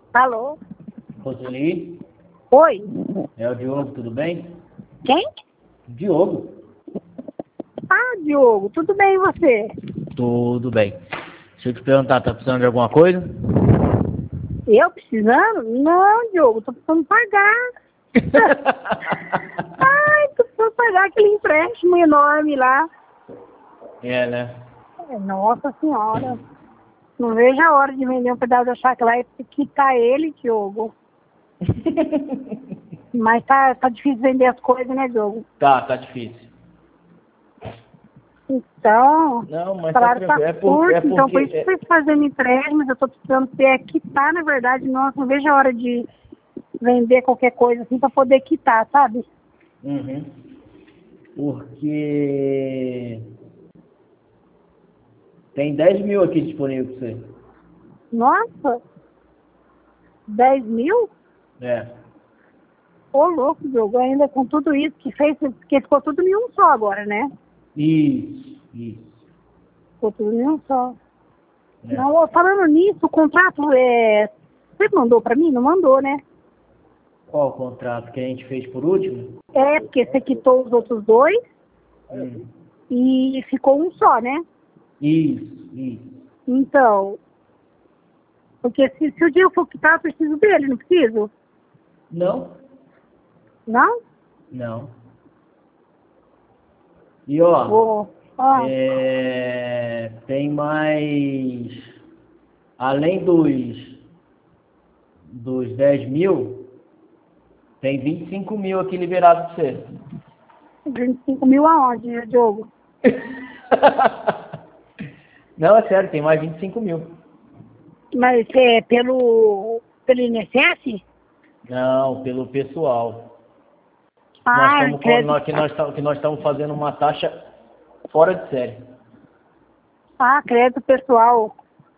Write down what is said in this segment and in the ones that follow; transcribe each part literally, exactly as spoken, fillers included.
Alô? Roseli? Oi? É o Diogo, tudo bem? Quem? Diogo. Ah, Diogo, tudo bem e você? Tudo bem. Deixa eu te perguntar, tá precisando de alguma coisa? Eu precisando? Não, Diogo, tô precisando pagar. Ai, tô precisando pagar aquele empréstimo enorme lá. É, né? É, Nossa Senhora. Não vejo a hora de vender um pedaço da chácara lá e quitar ele, Diogo. Mas tá, tá difícil vender as coisas, né, Diogo? Tá, tá difícil. Então, Não, o mas tá salário tá tranquilo. É porque, é curto, então por porque isso que é- eu tô fazendo empréstimo, mas eu tô precisando ter, quitar, na verdade, nossa, não vejo a hora de vender qualquer coisa assim pra poder quitar, sabe? Uhum. Porque tem dez mil aqui disponível pra você. Nossa, dez mil? É. Ô louco, Diogo, ainda com tudo isso que fez, porque ficou tudo em um só agora, né? Isso, isso. Ficou tudo em um só. É. Não, ó, falando nisso, o contrato é. Você mandou pra mim? Não mandou, né? Qual o contrato que a gente fez por último? É, porque você quitou os outros dois Hum. e ficou um só, né? Isso, isso. Então, porque se, se o dia eu for quitar, eu preciso dele, não preciso? Não? Não? Não. E ó, Vou. Ah, é, tem mais, além dos, dos dez mil, tem vinte e cinco mil aqui liberado para você. vinte e cinco mil aonde, Diogo? Não, é sério, tem mais vinte e cinco mil. Mas é pelo, pelo I N S S? Não, pelo pessoal. Nós Ah, estamos crédito. que nós estamos que nós estamos fazendo uma taxa fora de série. Ah, crédito pessoal.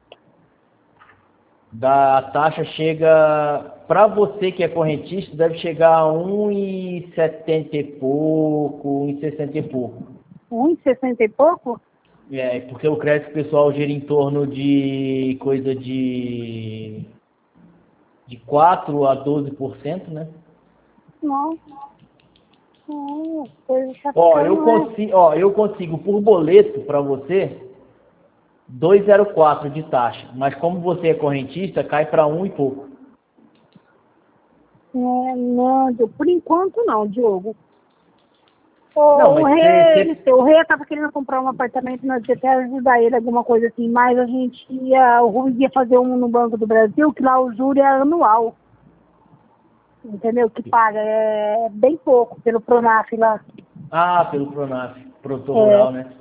Da a taxa chega para você que é correntista, deve chegar a um e setenta e pouco, um e sessenta e pouco. Um e sessenta e pouco? É, porque o crédito pessoal gira em torno de coisa de de quatro a doze por cento, né? Não. Não, coisa tá Ó, eu ficando, né? consigo, ó, eu consigo por boleto para você dois vírgula zero quatro de taxa, mas como você é correntista, cai para um e pouco. É, não, Diogo, por enquanto não, Diogo. Não, O, o mas Rei, ele, você, o Rei estava querendo comprar um apartamento, nós ia até ajudar ele, alguma coisa assim, mas a gente ia, o Rui ia fazer um no Banco do Brasil, que lá o juro é anual, entendeu? Que paga, é bem pouco pelo Pronaf lá. ah, pelo Pronaf, produtor É, rural, né?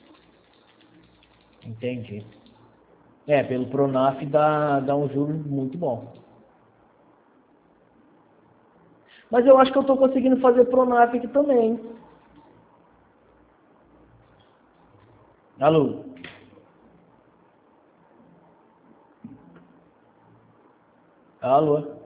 Entendi. É, pelo Pronaf dá, dá um juro muito bom. Mas eu acho que eu estou conseguindo fazer Pronaf aqui também. Alô? Alô?